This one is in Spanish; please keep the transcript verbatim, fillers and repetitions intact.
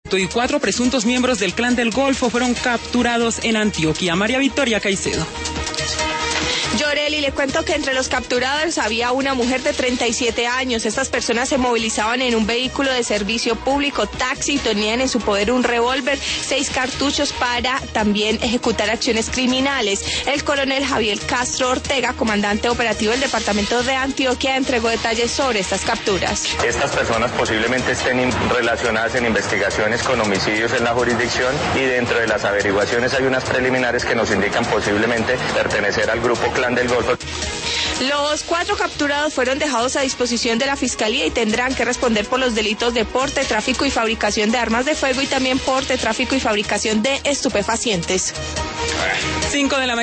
Y cuatro presuntos miembros del Clan del Golfo fueron capturados en Antioquia. María Victoria Caicedo. Yoreli, le cuento que entre los capturados había una mujer de treinta y siete años. Estas personas se movilizaban en un vehículo de servicio público, taxi, y tenían en su poder un revólver, seis cartuchos para también ejecutar acciones criminales. El coronel Javier Castro Ortega, comandante operativo del departamento de Antioquia, entregó detalles sobre estas capturas. Estas personas posiblemente estén relacionadas en investigaciones con homicidios en la jurisdicción y dentro de las averiguaciones hay unas preliminares que nos indican posiblemente pertenecer al grupo Clan del Golfo. Los cuatro capturados fueron dejados a disposición de la Fiscalía y tendrán que responder por los delitos de porte, tráfico y fabricación de armas de fuego y también porte, tráfico y fabricación de estupefacientes. cinco de la mañana.